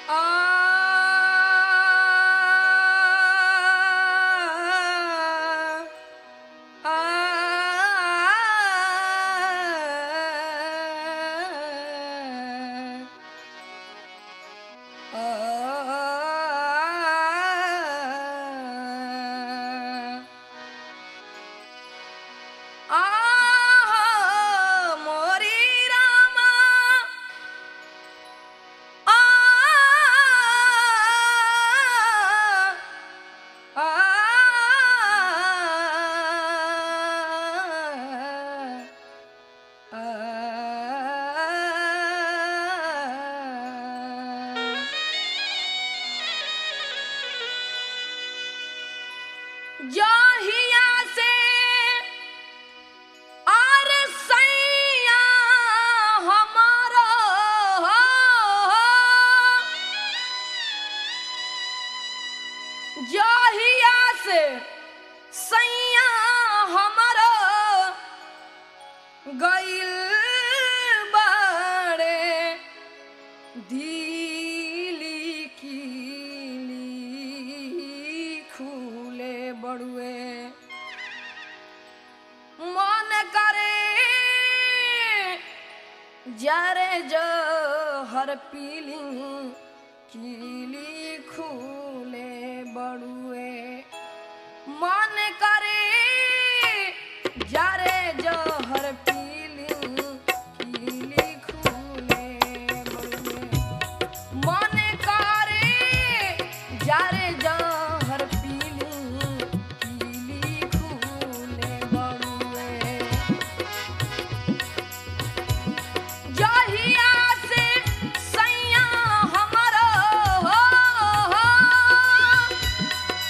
जहिया से आर सैया हमारा जहिया से सैया हमारा गइल बाड़े दिली कीली खुले बड़ुए मन करे जारे जहर पीली कीली खुले बड़ुए मन करे जारे जहर पीली कीली खुले बड़ुए मन करे जारे जहर पीली कीली खुले बड़ुए जहिया से सैया हमारा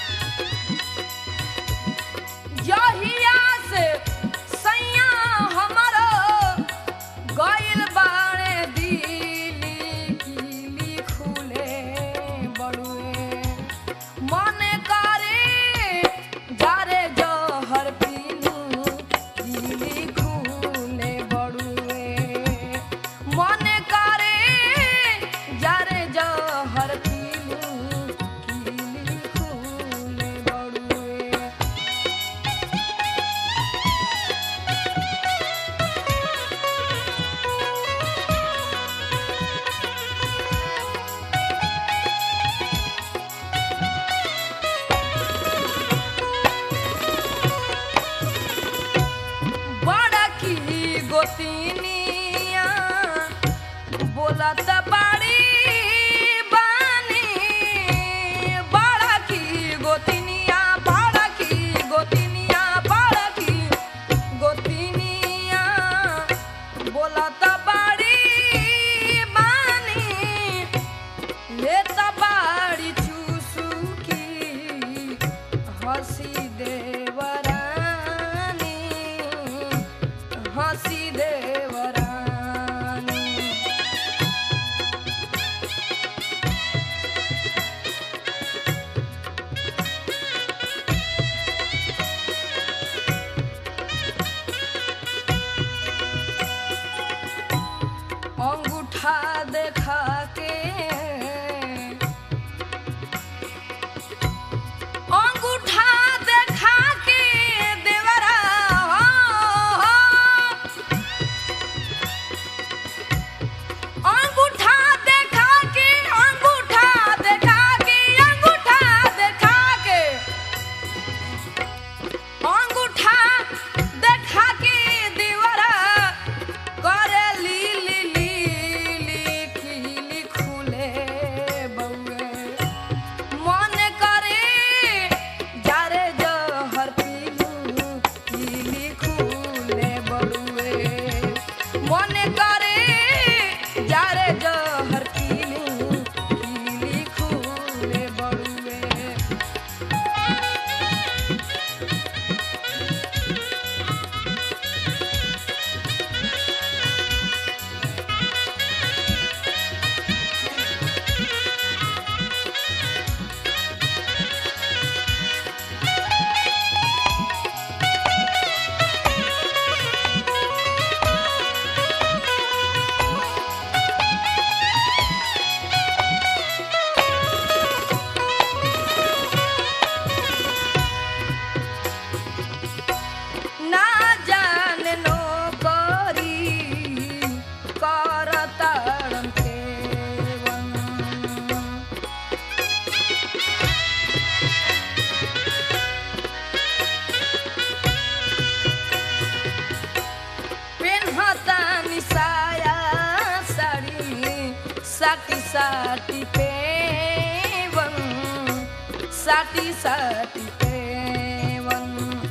साटी पेवन साटी साटी पेवन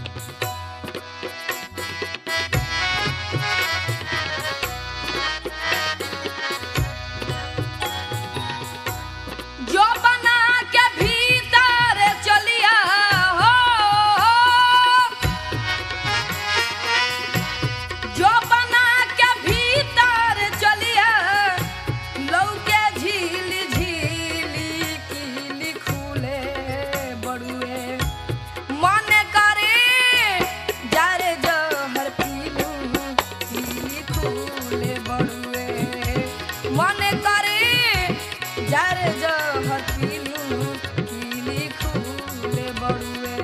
जो बना के भीतर चलिया हो जो बना के भीतर चलिया लौके झीली झीली कीली खुले बड़ुए मन करे जारे जहर पीलू कीली खुले बड़ुए मन करे जारे जहर पीलू कीली खुले बड़ुए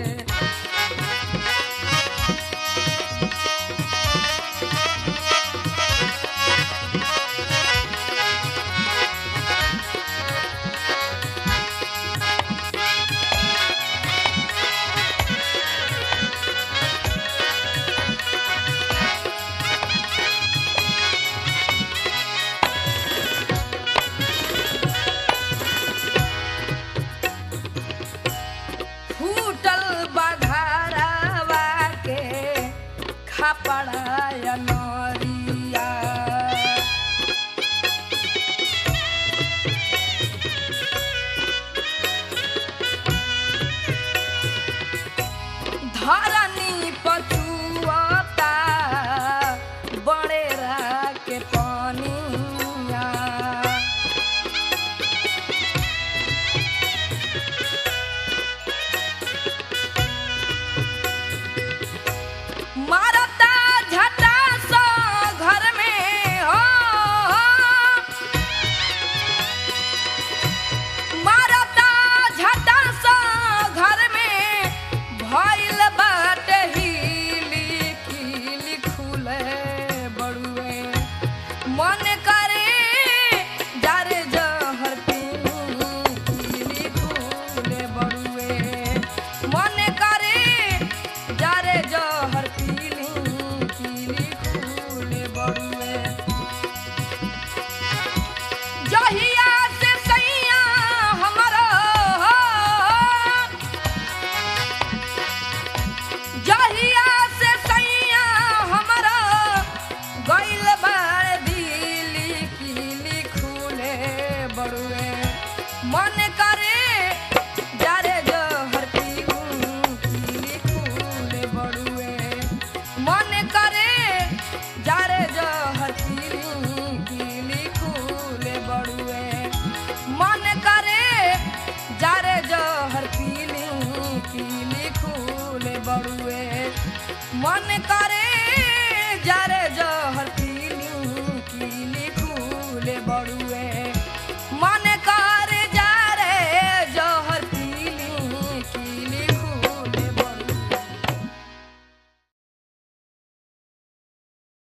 फूटल बघारावा के खपड़ा नरिया धरनी पचुआता बड़ेरा के पानिया मारता झटा सा घर में हो मारता झटा सा घर में भइल बाटे हीली कीली खुले बड़ुए मन करे जारे जहर पीलू कीली खुले बड़ुए मन करे जारे जहर पीलू कीली खुले बड़ुए जहिया से सैया हमारा जहिया से सैया हमारा गइल बाड़ दिली कीली खुले बड़ुए मन करे जारे जहर पीलू कीली खुले बड़ुए मन करे जारे जहर पीलू कीली खुले बड़ुए मन करे जारे जहर पीलू कीली खुले बड़ुए मन करे जारे जहर पीलू कीली खुले बड़ुए